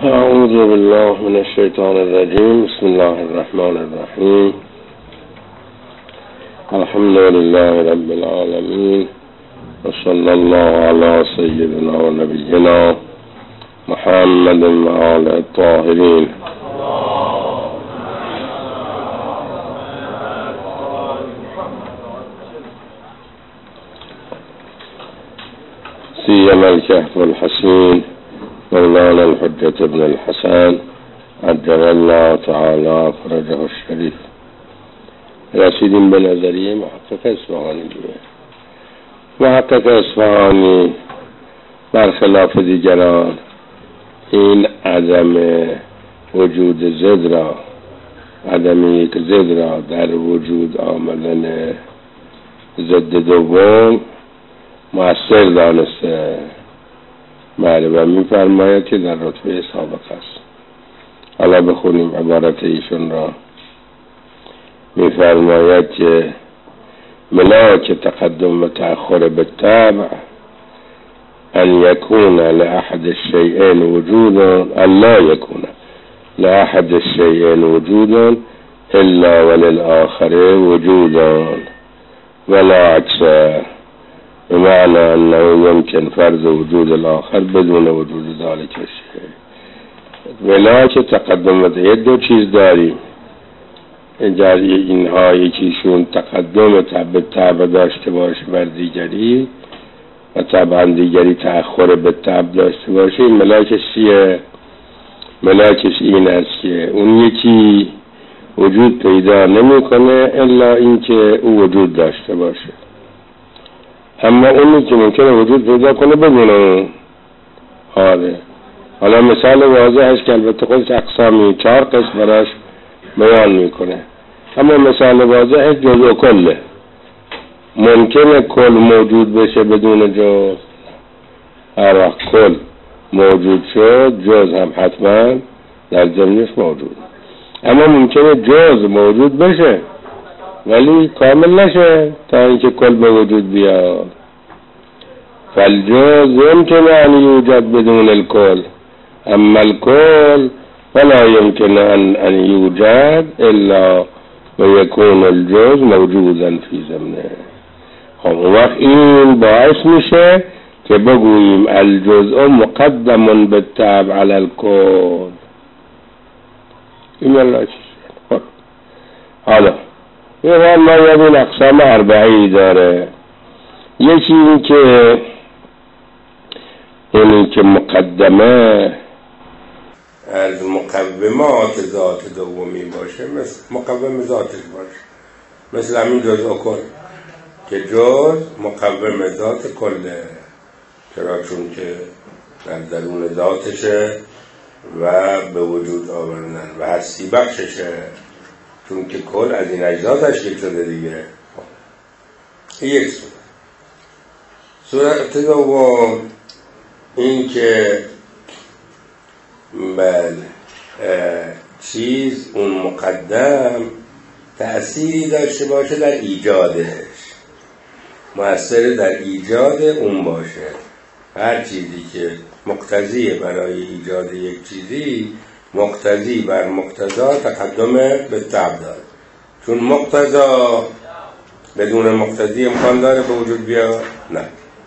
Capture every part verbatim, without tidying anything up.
اعوذ بالله من الشیطان الرجیم. بسم الله الرحمن الرحیم. الحمد لله رب العالمین و صلی الله علی سیدنا و نبینا محمد و آل الطاهرین. سیما الکهف الحسین مولانا الحجة ابن الحسن عجل الله تعالی فرجه الشریف. رسیدیم به نظریه محقق اصفهانی دیگه. محقق اصفهانی برخلاف دیگران این عدم وجود ضد را، عدم یک ضد را در وجود آمدن ضد دوم مؤثر دانسته. بله، و می‌فرماید که در رتبه سابق است. حالا بخونیم عبارت ایشون را. می‌فرماید که ملاک تقدم و تأخر بالطبع ان یکون لأحد الشیئین وجودا، الا یکون لأحد الشیئین وجودا الا وللآخر وجودا ولا عکسه، بمعنى انه يمكن فرض وجود الاخر بدون وجود ذلك الشيء. ملاک تقدم یه دو چیز داریم. اینها یکیشون تقدم تبع تبع داشته باشه بر دیگری و طبعا دیگری تأخر به تبع داشته باشه. این ملاکش چیه؟ ملاکش این است که اون یکی وجود پیدا نمیکنه الا اینکه او وجود داشته باشه، اما اونی که ممکنه وجود پیدا کنه بدون اون. آره، حالا مثال واضحش که البته خودش اقسامی چهار قسم براش بیان میکنه، اما مثال واضحش جزء کله. ممکنه کل موجود بشه بدون جز؟ هر کل موجود شد جز هم حتما در ضمنش موجود، اما ممکنه جز موجود بشه ولی کامل نشه تا اینکه کل به وجود بیاد. فالجز يمكن ان يوجد بدون الكل، اما الكل فلا يمكن ان ان يوجد الا ويكون الجز موجودا في ضمنه. خب وقت این باعث میشه که بگوییم الجزء مقدم بالطبع على الكل. این الله چیه؟ حالا یه والله یه اقسام اربعی داره. یکی این که اینی که مقدمه از مقومات ذات دومی باشه، مثل مقوم ذاتش باشه، مثل همین جزء کل که جز مقوم ذات کله. چرا؟ چون که در درون ذاتشه و به وجود آوردن و هستی بخششه، چون که کل از این اجزا تشکیل شده دیگه. این یک صورت. صورت دوم این که بله چیز اون مقدم تأثیری داشته باشه در ایجادش، مؤثر در ایجاد اون باشه. هر چیزی که مقتضی برای ایجاد یک چیزی مقتضی بر مقتضا تقدم به طبع داره، چون مقتضا بدون مقتضی امکان داره به وجود بیاد؟ نه.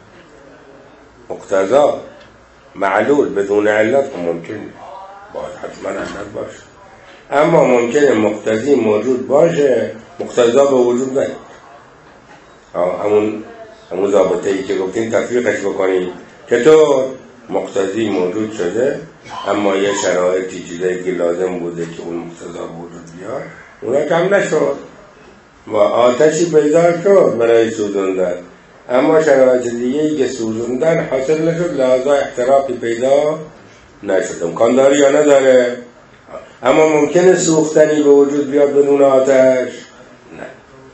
مقتضا معلول بدون علت ممکن باید حتما علت باشه، اما ممکنه مقتضی موجود باشه مقتضا به وجود نیاد. همون همون ضابطه ای که گفتیم تفریقش بکنیم. چطور؟ مقتضی موجود شده اما یه شرایطی چیزایی که لازم بوده که اون مقتضا به وجود بیاد اونا کم نشد و آتشی پیدا شد برای سوزوندن، اما شرایط دیگه ای که سوزوندن حاصل نشد، لحاظا احتراقی پیدا نشد. امکان داره یا نداره؟ اما ممکنه سوختنی به وجود بیاد بدون آتش؟ نه.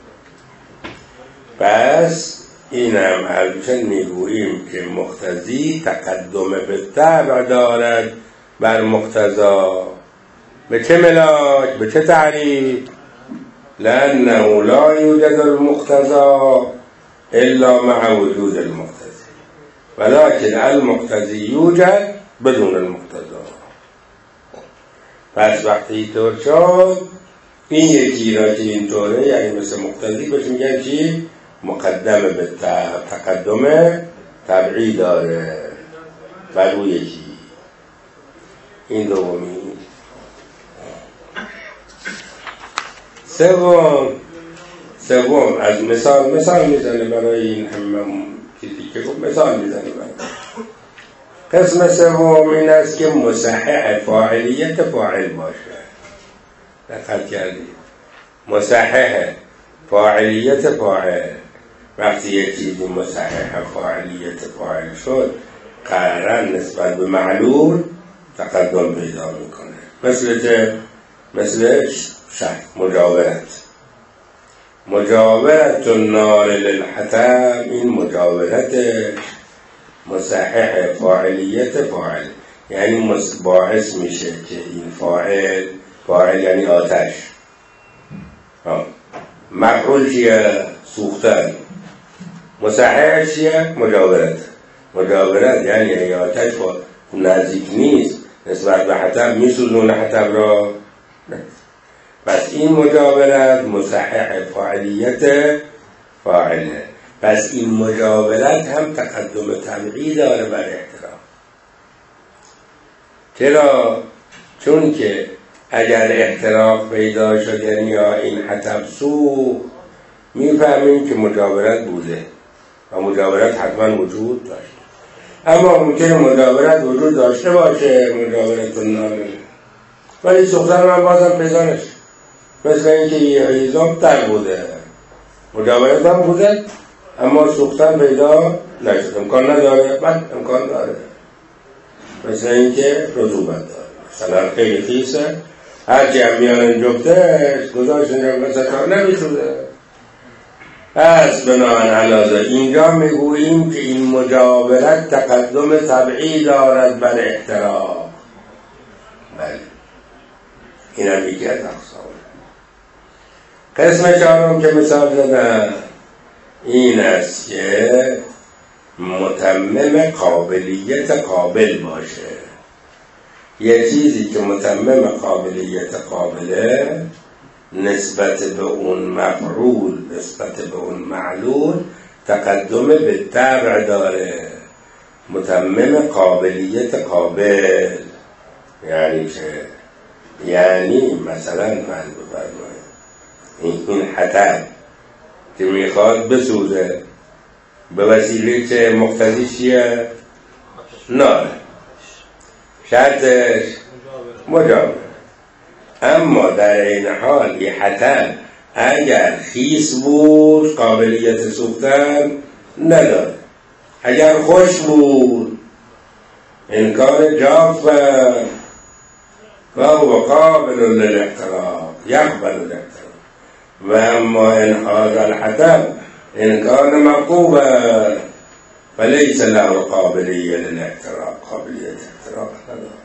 پس اینم البته میگوییم که مقتضی تقدم به طبع دارد بر مقتضا. به چه ملاک؟ به چه تعریف؟ لأنه لا يوجد المقتضى الا مع وجود المقتضی، ولكن المقتضی یوجد بدون المقتضى. پس وقتی اینطور شد این یکی را که اینطوره یعنی مثل مقتضی بهش میگن چی؟ مقدم به تقدم تبعی داره بر او یکی. این دومی. سوم سوم از مثال مثال میزنه برای این همه چیزی که گفت مثال میزنه برای قسم سوم این است که مصحح فاعلیت فاعل باشه. دقت کردید؟ مصحح فاعلیت فاعل. وقتی یک چیزی مصحح فاعلیت فاعل شد قرارا نسبت به معلول تقدم پیدا میکنه. مثل چه؟ مثل شرط مجاورت. مجاورت النار للحطب، این مجاورت مصحح فاعلیت فاعل، یعنی باعث میشه که این فاعل فاعل یعنی آتش مفعول چیه؟ سوختن. مصحح چیه؟ مجاورت. مجاورت یعنی ای آتش با نزدیک نیست نسبت به حطب میسوزونه حطب را. پس این مجاورت مصحح فاعلیت فاعله. پس این مجاورت هم تقدم طبیعی داره بر احترام. چرا؟ چون که اگر احتراق پیدا شد یعنی یا این حطب سوخت میفهمیم که مجاورت بوده و مجاورت حتما وجود داشت. اما ممکنه مجاورت وجود داشته باشه، مجاورت النار، ولی سوختن من بازم پیدا نشه. مثل اینکه یه هیزاب تر بوده، مجاورت هم بوده اما سوختن پیدا نشد. امکان نداره؟ من امکان داره. مثل اینکه رطوبت داره، مثلا خیلی خیسه هرچی هم میان جفتش گذاشتن مثلا کار نمیشوده. پس بنابراین علاوه اینجا میگوییم که این مجاورت تقدم طبعی دارد بر احتراق. بله این هم یکی از اقسام. قسم چهارم که مثال زدم این است که متمم قابلیت قابل باشه. یه چیزی که متمم قابلیت قابله نسبت به اون مفعول نسبت به اون معلول تقدم به طبع داره. متمم قابلیت قابل یعنی چه؟ یعنی مثلا من بفرمایید این حطب که میخواد بسوزه به وسیله چه؟ مقتضی چیه؟ نار. شرطش مجاور. اما در این حال یه حطب اگر خیس بود قابلیت سوختن نداره، اگر خوش بود انکار جاف و هو قابل للاحتراق یقبل الاحتراق. و اما ان هذا الحطب ان کان مقوبا فلیس له قابلیه للاحتراق، قابلیت احتراق نداره.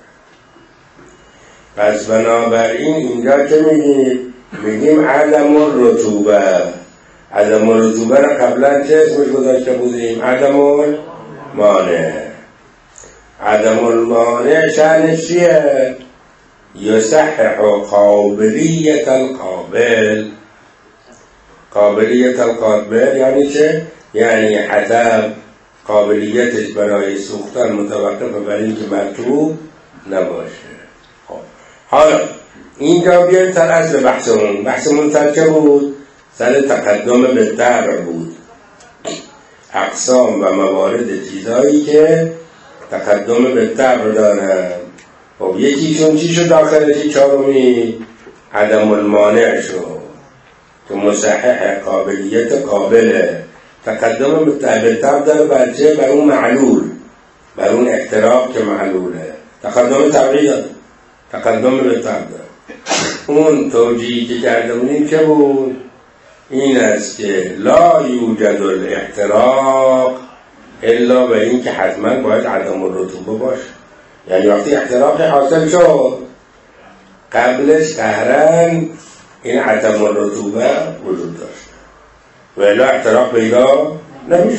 پس بنابراین اینجا چه میگیم؟ میگیم عدم الرطوبه. عدم الرطوبه را قبلا چه اسمش گذاشته بودیم؟ عدم المانع. عدم المانع شأنش چیه؟ یصحح قابلیت القابل. قابلیت القابل یعنی چه؟ یعنی حطب قابلیتش برای سوختن متوقف بر اینکه مرطوب نباشه. حالا اینجا بیایم سر اصل بحثمون. بحثمون سر چه بود؟ سر تقدم به طبع بود. اقسام و موارد چیزایی که تقدم به طبع دارن. خب یکیشون چی شد داخلشی؟ چهارمی عدم المانع شد که مصحح قابلیت قابله. تقدم به طبع داره بر چه؟ بر اون معلول، بر اون احتراق که معلوله. تقدم طبعی داره، تقدم به طبع داره. اون توجیهی که کرده بودیم چه بود؟ این است که لا یوجد الاحتراق الا به این که حتما باید عدم الرطوبه باشه. یعنی وقتی احتراق حاصل شد قبلش قهرن این عدم الرطوبه وجود داشت و الا احتراق پیدا نمیشه.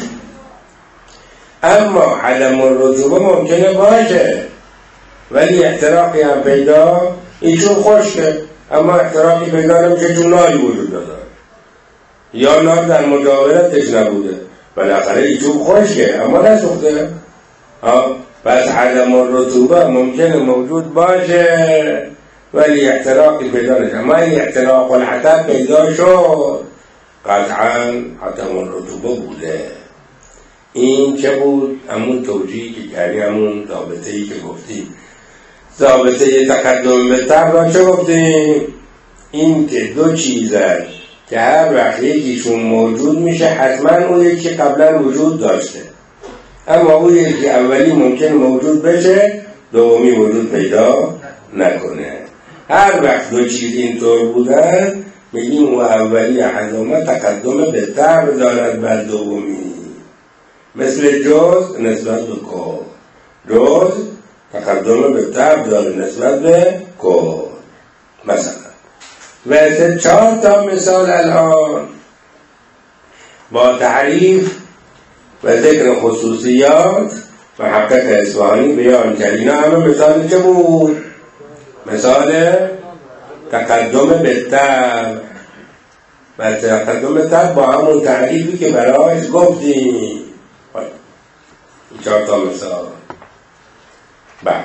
اما عدم الرطوبه ممکنه باشه ولی احتراقی هم پیدا این چوب خشکه اما احتراقی پیدا نمیشه چون ناری وجود نداره یا نار در مجاورتش نبوده، بالاخره این چوب خشکه اما نسوخته. پس عدم الرطوبه ممکنه موجود باشه ولی احتراقی پیدا نشه. اما این احتراق الحطب پیدا شد قطعا عدم الرطوبه بوده. این چه بود؟ همون توجیهی که کردی، همون ضابطه‌ای که گفتیم، ضابطه تقدم به طبع را چه گفتیم؟ این که دو چیزن که هر وقت یکیشون موجود میشه حتما اون یکی قبلا وجود داشته، اما اون یکی اولی ممکن موجود بشه دومی وجود پیدا نکنه. هر وقت دو چیز اینطور بودن میگیم اون اولی احدهما تقدم به طبع دارد بر دومی، مثل جز نسبت به کل. جز تقدم به طبع داره نسبت به کل. مثلا مثل چهار تا مثال الان با تعریف و ذکر خصوصیات محقق اصفهانی بیان کرد. اینا همه مثال چه بود؟ مثال تقدم به طبع و تقدم به طبع با همون تعریفی که برایش گفتیم. این چهار تا مثال. بعد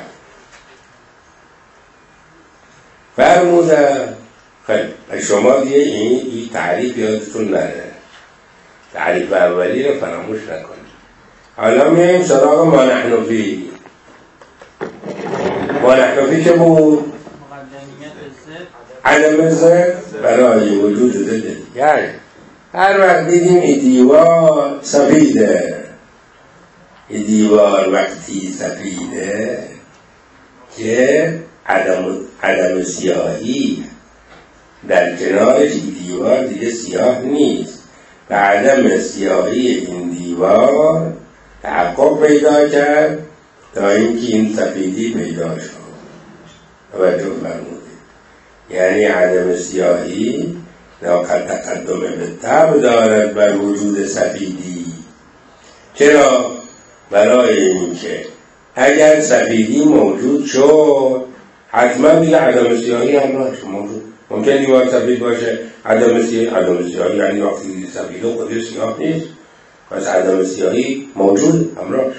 فرمودن خیلی شما دیگه این, این تعریف یادتون نره، تعریف اولی رو فراموش نکنید. حالا میایم سراغ ما نحن فی. ما نحن فی چه بود؟ عدم ضد برای وجود ضد. یعنی هر وقت دیدیم این دیوار سفیده، این دیوار وقتی سفیده که عدم, عدم سیاهی در کنارش این دیوار دیگه سیاه نیست و عدم سیاهی این دیوار تحقق پیدا کرد تا اینکه این سفیدی پیدا شد. توجه فرمودید؟ یعنی عدم سیاهی ناقل تقدم به طبع دارد بر وجود سفیدی. چرا؟ برای اینکه اگر سفیدی موجود شد حتما دیگه عدم سیاهی هم باشه موجود. ممکن دیوار سفید باشه عدم سیاهی، عدم سیاهی یعنی وقتی سفید و خودش سیاه نیست، پس عدم سیاهی موجود همراهش.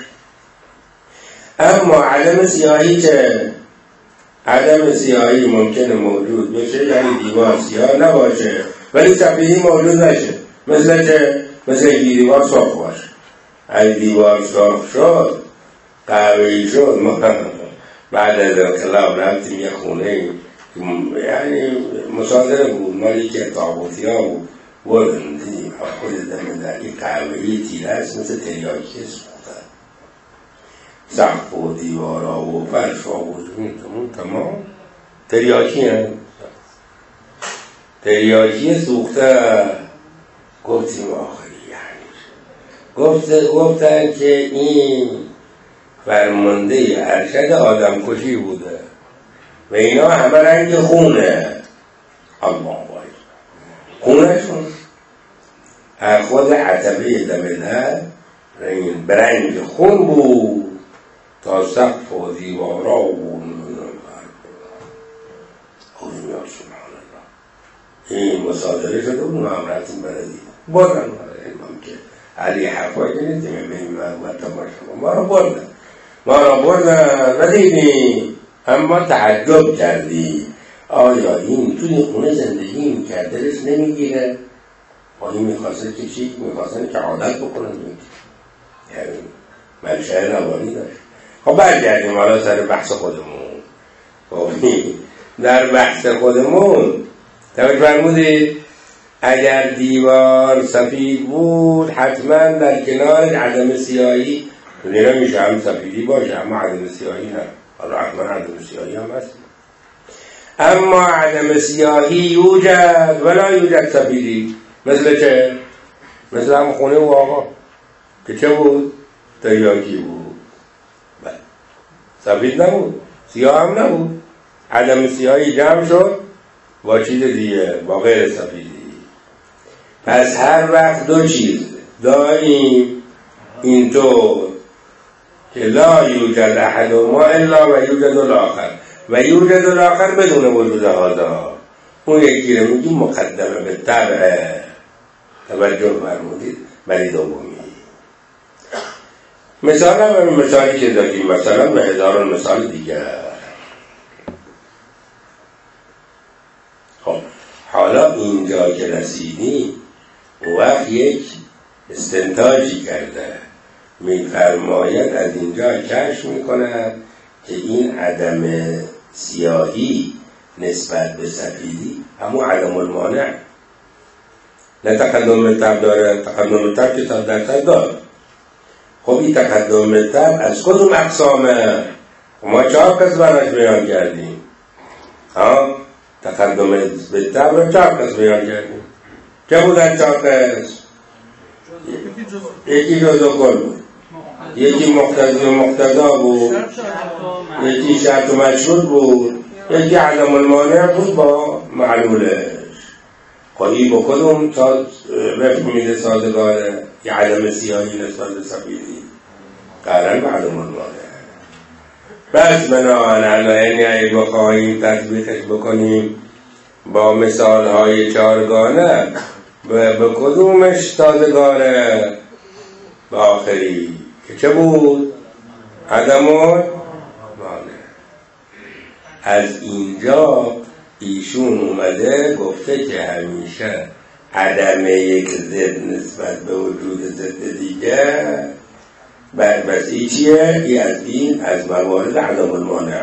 اما عدم سیاهی که عدم سیاهی ممکنه موجود بشه یعنی دیوار سیاه نباشه ولی سفیدی موجود نشه. مثل که مثل که دیوار صاف باشه. اگه دیوار صاف شد قهوه‌ای شد ما بعد از انقلاب رفتیم یه خونه یعنی مصادره بود مالی که تابوتی ها بود بردیم خود دم در این قهوه‌ای تیره است مثل تریاکی سوخته سقف و دیوارا و فرش و زمین تمام تریاکی هم تریاکی سوخته. گفتیم آخری یعنی گفت گفتن که این فرمانده ارشد آدم کشی بوده و اینا همه رنگ خونه. الله باید خونهشون خود عتبه دمدر برنگ خون بود تا سقف و دیوارا و خودمیاد. سبحان الله. این مصادره شده بود ما هم رفتیم بردیم بردن امام که علی حرفایی که نیستیم امیم مربوطه باشم ما را بردن ما را بردن و دیدیم اما تعجب کردی آیا این توی خونه زندگی میکرد دلش نمیگیره؟ با این میخواسته که چی؟ میخواستن که عادت بکنن یعنی منشأ روانی داشت. خب برگردیم حالا سر بحث خودمون. خب در بحث خودمون توجه فرمودید اگر دیوار سفید بود حتما در کنار عدم سیاهی دیگه میشه هم سفیدی باشه اما عدم سیاهی نه. حالا حتما عدم سیاهی هم هست اما عدم سیاهی یوجد ولا یوجد سفیدی. مثل چه؟ مثل هم خونه و آقا که چه بود؟ تریاکی بود بله. سفید نبود سیاه هم نبود. عدم سیاهی جمع شد با چیز دیگه با غیر سفیدی. پس هر وقت دو چیز داریم اینطور که لا یوجد احدهما الا و یوجد الاخر و یوجد الاخر بدون وجود هذا، اون یکی رو میگیم مقدمه به طبع. توجه فرمودید. ولی دومی مثال هم مثالی که دادیم مثلا به هزاران مثال دیگر. خب حالا اینجا که رسیدیم اون وقت یک استنتاجی کرده، میفرماید از اینجا کشف میکند که این عدم سیاهی نسبت به سفیدی همون عدم المانع، نه تقدم طبع داره. تقدم طبع که صد درصد داره. خب این تقدم طبع از کدوم اقسامه؟ ما چهار قسم براش بیان کردیم. ها تقدم به طبع رو چهار قسم بیان کردیم. چه بودن چهار قسم؟ یکی جزء کل بود، یکی مقتضی و مقتضا بود، یکی شرط و مشروط بود، یکی عدم المانع بود با معلولش. خواهی با کدوم تا رفت میده سازگاره؟ یه عدم سیاهی نسبت به سفیدی قرن به عدم المانع. بس بناهن علایانی اگه بخواهیم تطبیقش بکنیم با مثال های چارگانه به کدومش سازگاره؟ به آخری که چه بود؟ عدم المانع. از اینجا ایشون اومده گفته که همیشه عدم یک ضد نسبت به وجود ضد دیگه بربسی چیه؟ ای از این از موارد عدم المانع،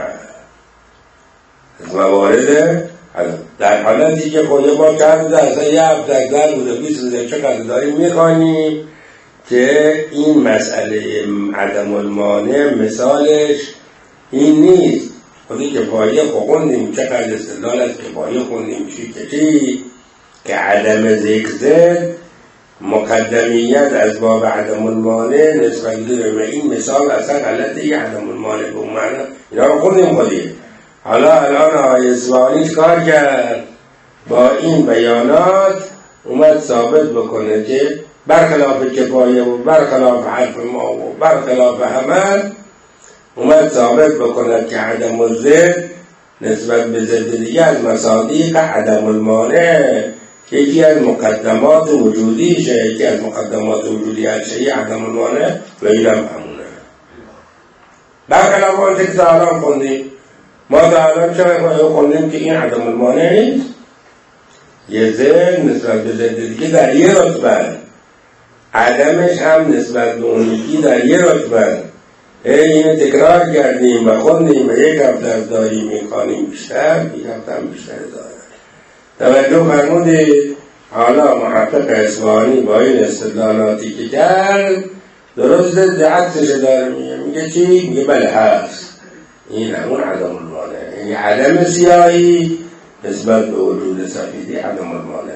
از موارد در حالتی که خود ما چند اصلا یه هفته در بوده بیست روزه چقدر داریم میخوانیم که این مسئله عدم المانع مثالش این نیست. خودی که پایه خوندیم چقدر استدلال است که پایه خوندیم چی که چی که عدم ذکر مقدمیت از باب عدم المانع نسبت به این مثال اصلا غلطه. یه عدم المانع به اون معنی اینا رو خوندیم خودی. حالا الان آقای اصفهانی کار کرد با این بیانات اومد ثابت بکنه که برخلاف کفایه و برخلاف حرف ما و برخلاف همه اومد ثابت بکند که عدم الضد نسبت به ضد دیگه از مصادیق عدم المانع یکی از مقدمات وجودیشه. یکی از مقدمات وجودی هر شیء عدم المانع و اینم همونه. برخلاف آنچه که الان خوندیم ما تا الان چه خوندیم که این عدم المانع نیست. یه ضد نسبت به ضد دیگه در یه رتبه، عدمش هم نسبت به اون یکی در یه رتبه. اینو تکرار کردیم و خوندیم و یک هفته از داریم میخوانیم بیشتر، یک هفته هم بیشتر داره. توجه فرمودید. حالا محقق اصفهانی با این استدلالاتی که کرد درست ضد عکسش داره میگه. میگه چی؟ میگه بله هست. این همون عدم المانع، یعنی عدم سیاهی نسبت به وجود سفیدی عدم المانع.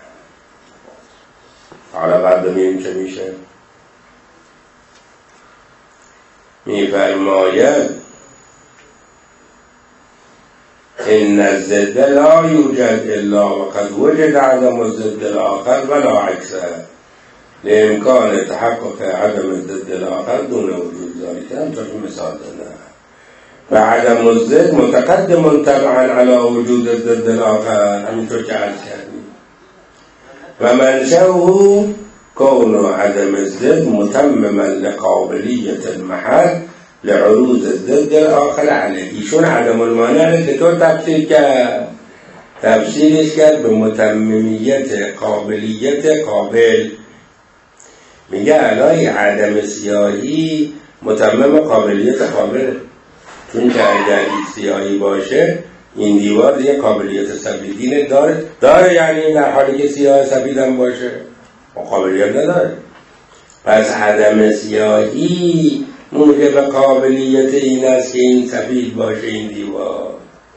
حالا بعد ببینیم چه میشه. میفرماید ان الضد لا یوجد الا وقد وجد عدم الضد الاخر ولا عکسه لامکان تحقق عدم الضد الاخر دون وجود ذلك. همطور که مثال داده و عدم الضد متقدم طبعا علی وجود الضد الاخر، همینطور که عرض کردیم. و منشأه کون عدم الضد متمما لقابلیت المحل لعروض الضد الاخر علیه. ایشون عدم المانع رو چطور تفسیر کرد؟ تفسیرش کرد به متممیت قابلیت قابل. میگه علای عدم سیاهی متمم قابلیت قابل، چون که اگر این سیاهی باشه این دیوار دیگه قابلیت سفیدی داره داره یعنی در حالی که سیاه سفید هم باشه قابلیت نداره. پس عدم سیاهی موجب قابلیت این است که این سفید باشه این دیوار.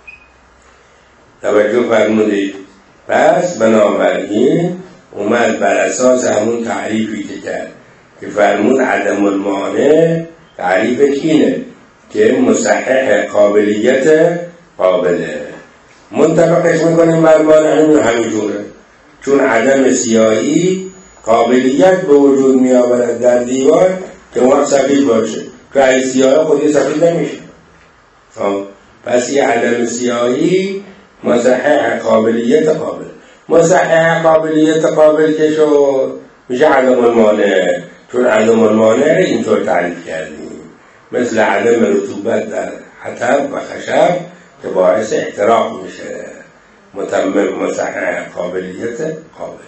توجه فرمودید. پس بنابراین اومد بر اساس همون تعریفی که کرد که فرمود عدم المانع تعریفش اینه که مصحح قابلیت قابله. منطبقش میکنیم بر مانع همینجوره، چون عدم سیاهی قابلیت به وجود می آورد در دیوار که اون سفید باشه که این سیاه خودی سفید نمیشه. پس یه عدم سیاهی مصحح قابلیت قابل. مصحح قابلیت قابل که شد میشه عدم المانع، چون عدم المانع اینطور تعریف کردیم، مثل عدم رطوبت در حطب و خشب که باعث احتراق میشه. متمم مصحح قابلیت قابل.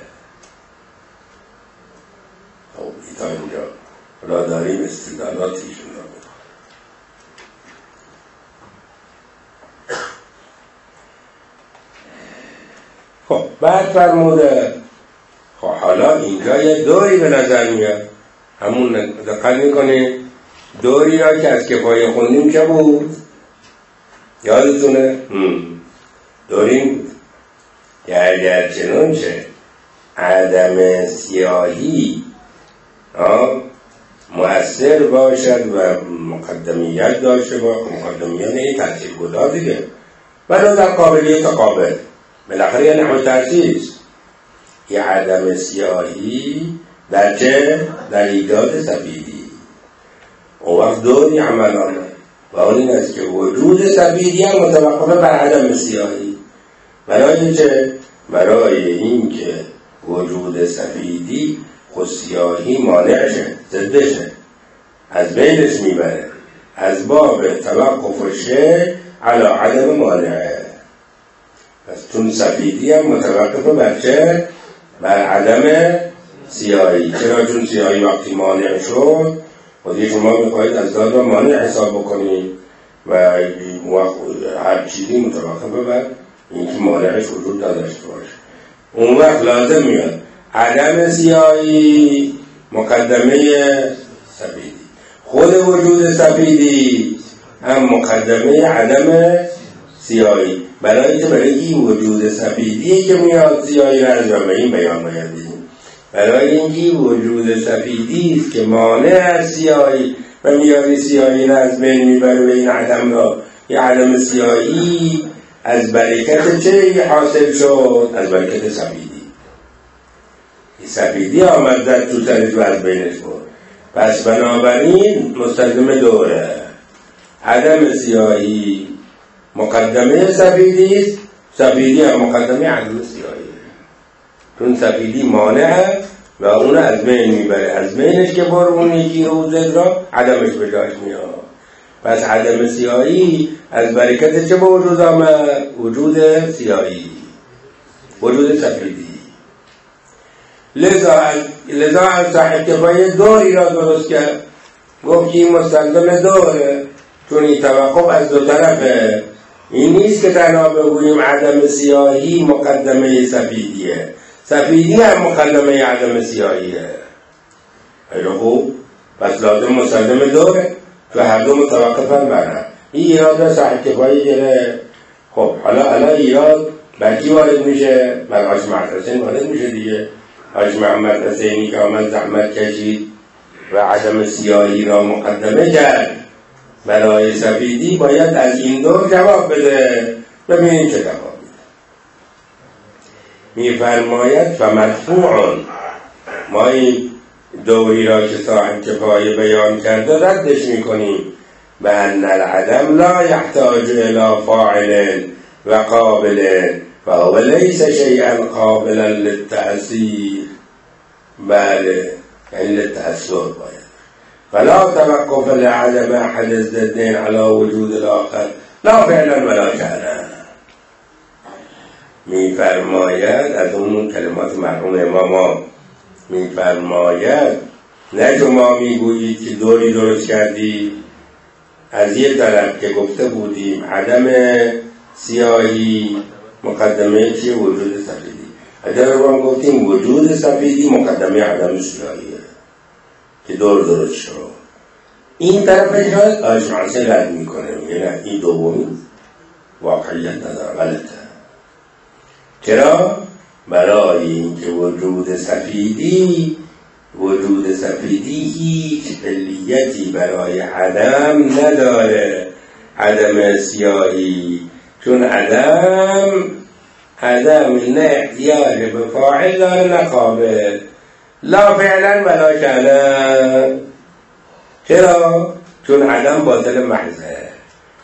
خب ایتا اینجا را داریم استدلالاتیشون را بکنم. خب بعد فرموده خب حالا اینجا یه دوری به نظر میاد، همون دقت میکنه دوری را که از کفایه خوندیم که بود یادتونه؟ دوریم بود که اگر چنانچه عدم سیاهی مؤثر باشد و مقدمیت داشته باشه، مقدمیت نه تأثیر گذار دیگه، ولی در قابلیت قابل بالاخره یه نحو تأسیس. یه عدم سیاهی در چه؟ در ایجاد سفیدی. اون وقت دوری عمل آمد و اون این است که وجود سفیدی هم متوقف بر عدم سیاهی. برای چه؟ برای این که وجود سفیدی خود سیاهی مانعشه، ضدشه، از بینش میبره، از باب توقف شه علی عدم مانعه. پس چون سفیدی هم متوقف بر چه؟ بر عدم سیاهی. چرا؟ چون سیاهی وقتی مانع شد و دیگه شما میخواهید از داد و مانع حساب بکنید و هر چیزی متوقف بر اینکه مانعش وجود داشته باشه. اون وقت لازم میاد عدم سیاهی مقدمه سفیدی، خود وجود سفیدی هم مقدمه عدم سیاهی. برای که برای این وجود سفیدی که میاد سیاهی را از این بیان باید دیدیم. برای اینکه وجود سفیدی است که مانع از سیاهی و میاد سیاهی را از بین میبره به این عدم را، یه عدم سیاهی از برکت چه حاصل شد؟ از برکت سفیدی. سفیدی آمد در تو سرش و از بینش بود. پس بنابراین مستلزم دوره. عدم سیاهی مقدمه سفیدی است، سفیدی هم مقدمه عدم سیاهی، چون سفیدی مانع و اون از بین میبره، از بینش که برمونی که روزد را عدمش به جایش میاد. پس عدم سیاهی از برکت چه به وجود آمد؟ وجود سیاهی، وجود سفیدی. لذا لذا از صاحب کفایه دوری را درست کرد، گفت که این مستلزم دوره، چون این توقف از دو طرفه. این نیست که تنها بگوییم عدم سیاهی مقدمه سفیدیه، سفیدی هم مقدمه عدم سیاهیه. خیلی خوب، پس لازم مستلزم دوره و هر دو متوقفن برن. این ایراد صاحب کفایه گره. خب حالا الان ایراد بر کی وارد میشه؟ بر حاج محمد حسین وارد میشه دیگه. حاج محمد حسینی که آمد زحمت کشید و عدم سیاهی را مقدمه کرد برای سفیدی، باید از این دور جواب بده. ببینید چه جواب میده. میفرماید فمدفوع، ما این دوری را که صاحب کفایه بیان کرده ردش میکنیم. به ان العدم لا یحتاج الی فاعل و قابل فهو لیس شیئا قابلا للتأثیر، بله یعنی للتأثیر باید. فلا توقف لعدم احد الضدين على وجود الاخر لا فعلا ولا شأنا. میفرماید از اون کلمات مرحوم اماما، میفرماید نه شما میگویید که دوری درست کردی از یه طرف که گفته بودیم عدم سیاهی مقدمه چیه؟ وجود سفیدی. اگر رو هم گفتیم وجود سفیدی مقدمه عدم سیاهیه که دور درست شد. این طرف شاید آشمانسه رد میکنه، یعنی این دومی واقعیت نداره، غلطه. چرا؟ برای اینکه وجود سفیدی وجود سفیدی هیچ علیتی برای عدم نداره، عدم سیاهی. چون عدم عدم نه احتیاج به فاعل داره نه قابل، لا فعلا ولا شأنا. چرا؟ چون عدم باطل محضه.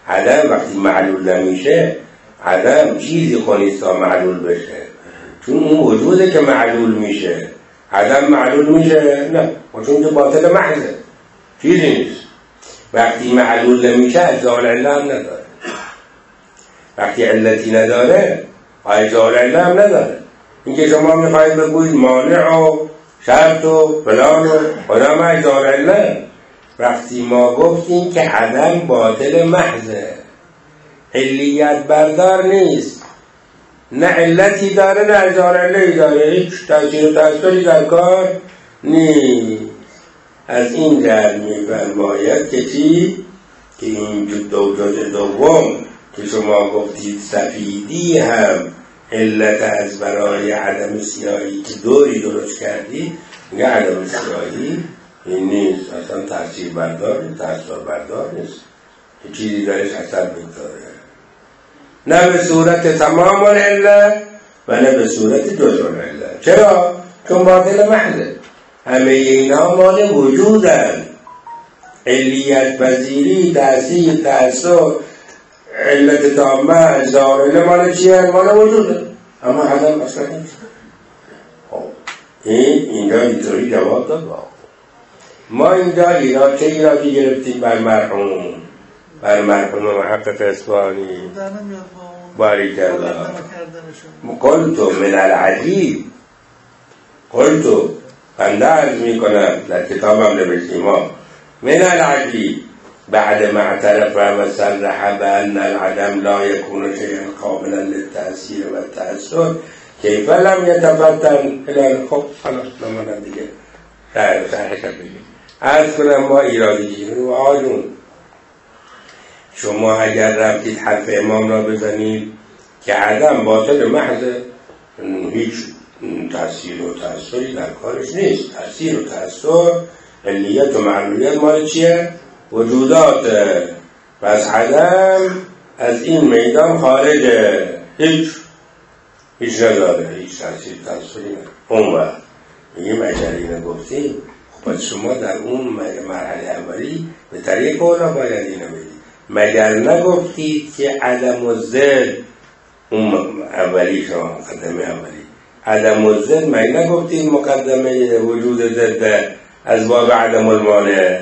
عدم وقتی معلول نمیشه، عدم چیزی خونیست تا معلول بشه، چون اون وجوده که معلول میشه. عدم معلول میشه؟ نه، چون که باطل محضه، چیزی نیست. وقتی معلول نمیشه اجزاء العله هم نداره. وقتی علتی نداره اجزاء العله هم نداره. اینکه شما میخواید بگوید مانع و شرط و فلان و خدام اجزاء العله، وقتی ما گفتیم که عدم باطل محضه، علیت بردار نیست، نه علتی داره نه اجزاء العله داره، هیچ تأثیر و تأثیری در کار نیست. از این در می‌فرماید که چی؟ که این جز دوم که شما گفتید سفیدی هم علت از برای عدم سیاهی که دوری درست کردی، میگه عدم سیاهی این نیست، اصلا تأثیر بردار تأثیر بردار نیست، که چیزی درش اثر بگذاره، نه به صورت تمام العله و نه به صورت جزء العله. چرا؟ چون باطل محضه. همه اینا مال وجودن، علیت پذیری، تأثیر، تأثیر، علت تامه، اجزاء العله مال چیه؟ مال وجوده، اما عدم اصلا نیست. خب این اینجا اینطوری جواب داد. ما اینجا ایراد چه ایرادی گرفتیم بر مرحوم بر مرحوم محقق اصفهانی؟ باریک الله. قلتو من العجیب، قلتو بنده عرض می کنم در کتابم نوشتیم ما، من العجیب بعد ما اعترف و صرح بأن العدم لا يكون شيئا قابلا للتأثیر و التأثر کیف لم يتفتن الى خب خلاص نمانم دیگه در صحیح بگیم. عرض کنم ما ایرادی جیریم و آجون شما اگر رفتید حرف امام را بزنید که عدم باطل محض، هیچ تأثیر و تأثیری در کارش نیست. تأثیر و تأثیر، علیت و معلولیت مال چیه؟ وجودات. پس عدم از این میدان خارجه، هیچ هیچ نداره، هیچ تأثیر تأثیری نداره. اون وقت میگیم اگر اینو گفتیم، خب شما در اون مرحله اولی به طریق اولا باید اینو بگید. مگر نگفتید که عدم و ضد، اون اولی شما مقدمه اولی عدم و ضد، مگر نگفتید مقدمه وجود ضد از باب عدم المانع؟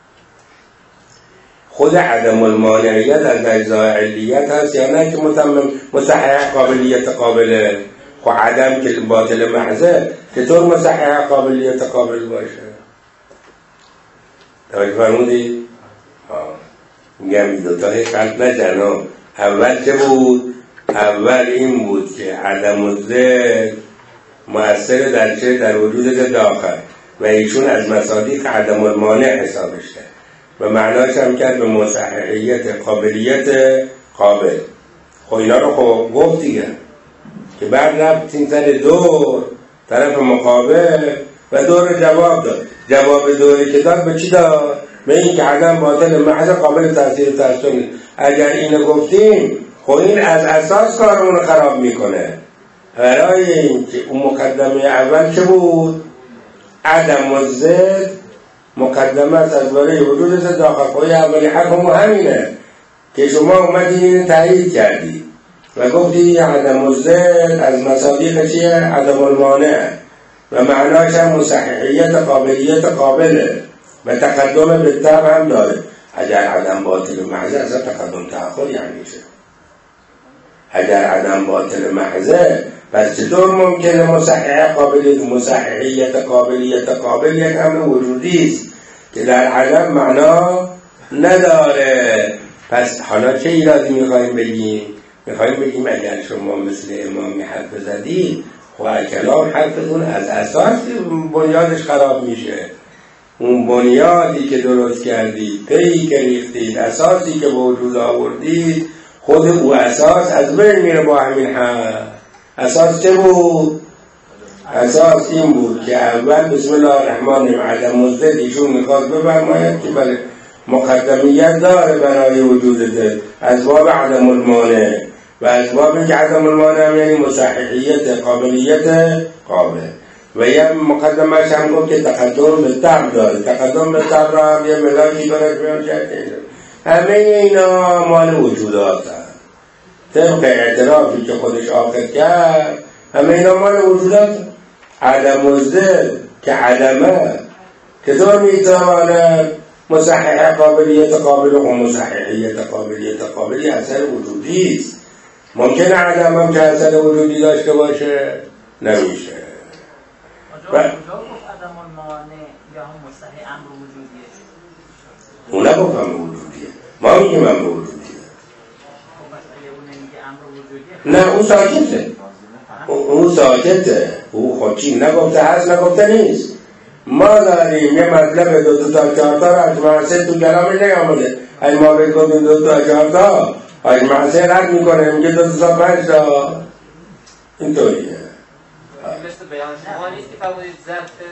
خود عدم المانعیت از اجزاء علیت هست یا نه که متمم مصحح قابلیت قابله؟ خب عدم که باطل محضه چطور مصحح قابلیت قابل باشه؟ توجه فرمودید؟ میگم دوتای قلب نجنم. اول چه بود؟ اول این بود که عدم الضد مؤثر در چه؟ در وجود داخل، و ایشون از مصادیق عدم المانع حسابش کرد و معناش هم کرد به مصححیت قابلیت قابل. خب اینا رو خب گفت دیگه، که بعد رفتیم سر دور طرف مقابل و دور جواب داد. جواب دوری که داد به چی داد؟ به این که عدم باطل محض قابل تأثیر و تأثیر نیست. اگر اینو گفتیم خب این از اساس کارمون رو خراب میکنه. برای این که اون مقدمه اول چه بود؟ عدم و ضد مقدمه از برای وجود ضد داخل. خواهی اولی حرفمون همینه که شما اومدین این تایید کردی و گفتی عدم و ضد از مصادیق چیه؟ عدم المانع و معناش هم مصححیت قابلیت قابله و تقدم به طبع هم داره. اگر عدم باطل محض اصلا تقدم تأخر یعنی چه؟ اگر عدم باطل محضه پس چطور ممکنه مصحح قابلیت مصححیت قابلیت قابل یک امر وجودی است که در عدم معنا نداره؟ پس حالا چه ایرادی میخواییم بگیم؟ میخواییم بگیم اگر شما مثل امامی حرف زدید خب کلام حرفتون از اساس بنیادش خراب میشه. اون بنیادی که درست کردید، پیی که ریختید، اساسی که به وجود آوردید، خود او اساس از بین میره با همین حرف. اساس چه بود؟ اساس این بود که اول بسم الله الرحمن الرحیم عدم الضد ایشون میخواد بفرماید که بله مقدمیت داره برای وجود ضد از باب عدم المانع و از باب اینکه عدم المانع یعنی مصححیت قابلیت قابل و یه مقدمش هم گفت که تقدم به طبع داره. تقدم به طبع را هم یه ملاکی داره بیان جهت همه اینا مال وجودات هست. طبق اعترافی که خودش آخر کرد همه اینا مال وجودات هست. عدم و ضد که عدمه چطور میتواند مصحح قابلیت قابل و مصححیت قابلیت قابلی اثر وجودی است. ممکنه عدم هم که اثر وجودی داشته باشه؟ نمیشه. و عدم المانع یا هم مصحح امر وجودیه؟ اون نگفت امر وجودیه، ما میگیم امر وجودیه. نه اون ساکته، اون ساکته، او خودچی نگفته هست نگفته نیست. ما داریم یه مطلب دو دو تا چهار تا را از معاصر تو کلامی نیامده. اگه ما بکنیم دو تا چهار تا از معاصر رد میکنه میگه دو تا پنج تا اینطوریه. مثل بیان شما نیست که فرمودید ظرف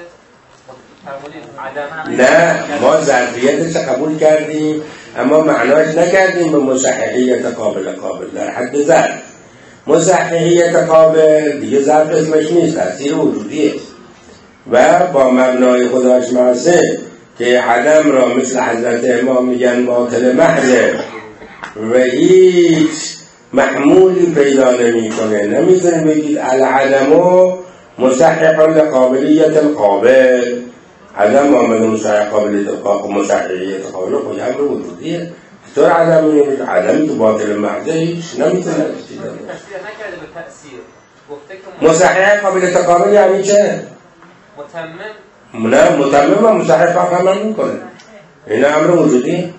نه ما ظرفیتش قبول کردیم اما معناش نکردیم به مصححیت قابل قابل در حد ظرف. مصححیت قابل دیگه ظرف اسمش نیست، تاثیر وجودی است و با مبنای خداش معصم که عدم را مثل حضرت امام میگن باطل محضه و هیچ محمولی پیدا نمی کنه. نمیتونیم بگید العدمو مصحح لقابلیت القابل، عدم آمده مصحح قابلیت القابل مصححیت قابل خود امر وجودیه. چطور عدم نمیشه؟ عدمی تو باطل محضه هیچ نمیتونه تشکیل بده. نکرده به تأثیر گفته که مصحح قابلیت قابل یعنی چه؟ متمم نه متمم و مصحح فرق هم نمیکنه. این امر وجودی.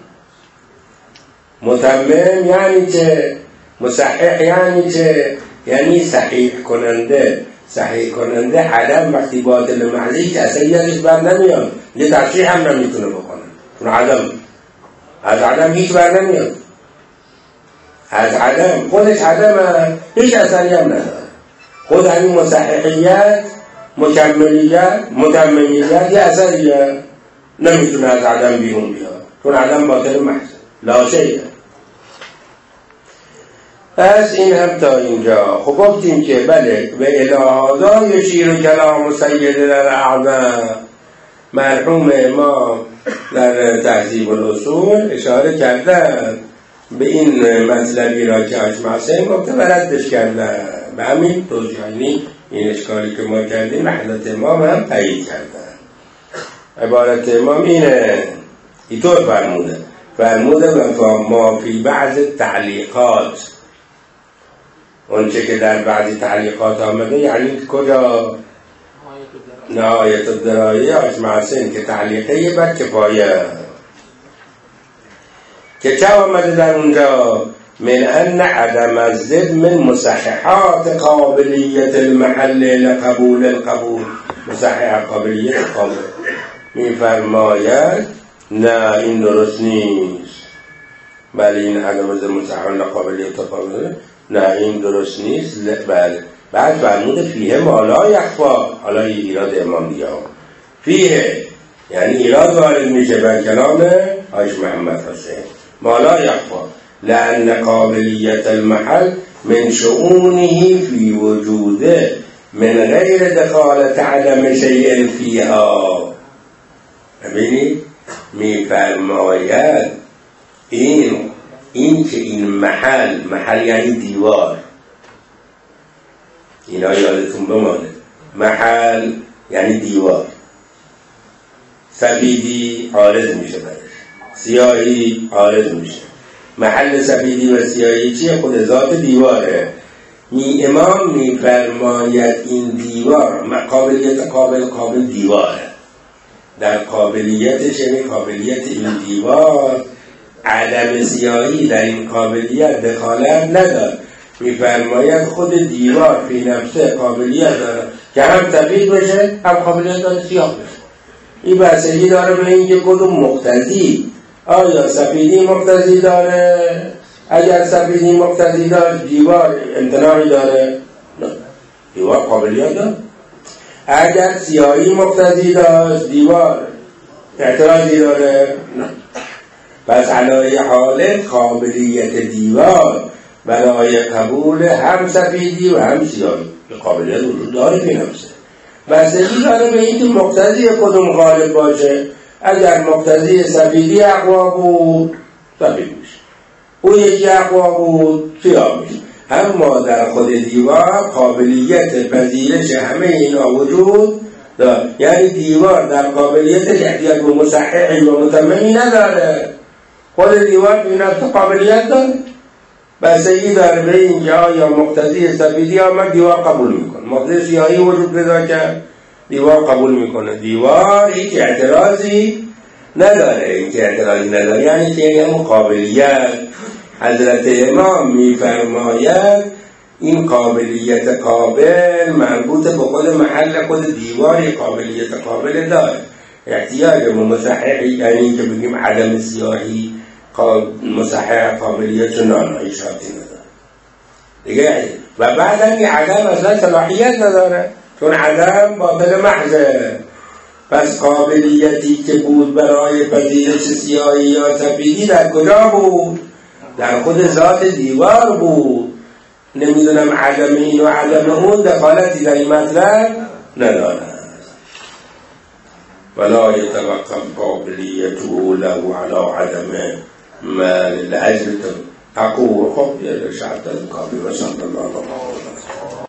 متمم یعنی چه؟ مصحح یعنی چه؟ یعنی صحیح کننده. صحیح کننده عدم وقتی باطل محضی که اصلا یادش بر نمیاد، یه تصحیح هم نمیتونه بکنه چون عدم از عدم هیچ بر نمیاد. از عدم خودش عدم هیچ اثری هم نداره. خود همین مصححیت مکملیت متممیت یه اثریه نمیتونه از عدم بیرون بیاد چون عدم باطل محض لا شیء. پس این هم تا اینجا. خب گفتیم که بله و الهادا یشیر کلام سید الاعظم مرحوم امام در تهذیب الاصول اشاره کردن به این مطلبی را که اشمعصین گفته و ردش کردن به همین توجیهانی. این اشکالی که ما کردیم حضرت امام هم تایید کردن. عبارت امام اینه اینطور فرموده فرموده و ما فی بعض تعلیقات، اون چه که در بعضی تعلیقات آمده یعنی کجا؟ نهایت الدرایه اشمعصین که تعلیقه بر کفایه که چه آمده در اونجا؟ من ان عدم الضد من مصححات قابلیت المحل لقبول القبول. مصحح قابلیت قابل میفرماید نه این درست نیست، بله این عدم الضد مصحح لقابلیت قابل نه این درست نیست. بله بعد فرموده فیه مالا یخفا. حالا ایراد امام دیگه فیه یعنی ایراد وارد میشه بر کلام آیش محمد حسین مالا یخفا لأن قابلیت المحل من شؤونه فی وجوده من غیر دخالت عدم شیء فیها. ببینید میفرماید این این که این محل محل یعنی دیوار، اینا یادتون بمانه محل یعنی دیوار. سفیدی عارض میشه برش، سیاهی عارض میشه. محل سفیدی و سیاهی چیه؟ خود ذات دیواره. می امام میفرماید این دیوار قابلیت قابل قابل دیواره. در قابلیتش یعنی قابلیت این دیوار عدم سیاهی در این قابلیت دخالت نداره. میفرماید خود دیوار فی نفسه قابلیت داره که هم سفید بشه هم قابلیت داره سیاه بشه. این بحثی داره به این که کدوم مقتضی، آیا سفیدی مقتضی داره؟ اگر سفیدی مقتضی داره دیوار امتناعی داره؟ نه، دیوار قابلیت داره. اگر سیاهی مقتضی داشت دیوار اعتراضی داره؟ نه. پس علای حال قابلیت دیوار برای قبول هم سفیدی و هم سیاهی قابلیت وجود داره به نفسه. بستگی داره به این که مقتضی کدوم غالب باشه. اگر مقتضی سفیدی اقوا بود سفید میشه. اون یکی اقوا بود سیاه میشه. اما در خود دیوار قابلیت پذیرش همه اینا وجود داره. یعنی دیوار در قابلیت احتیاج به مصححی و متممی نداره. خود دیوار این قابلیت داره. بستگی داره به اینکه آیا مقتضی سفیدی آمد دیوار قبول میکنه، مقتضی سیاهی وجود پیدا کرد دیوار قبول میکنه. دیوار هیچ اعتراضی نداره. این اعتراضی نداره یعنی که همون قابلیت حضرت امام میفرماید این قابلیت قابل مربوط به خود محل خود دیوار قابلیت قابل داره. احتیاج به مصححی یعنی که بگیم عدم سیاهی مصحح قابلیت نانایی شرطی نداره دیگه. و بعد هم این عدم اصلا صلاحیت نداره چون عدم باطل محضه. پس قابلیتی که بود برای پذیرش سیاهی یا سفیدی در کجا بود؟ در خود ذات دیوار بود. نمیدونم عدم این و عدم اون دخالتی در این مطلب نداره. ولا يتوقف قابلیته له على عدم ما للعجل. أقول خب يا شعب الكافي وصلى الله عليه وسلم.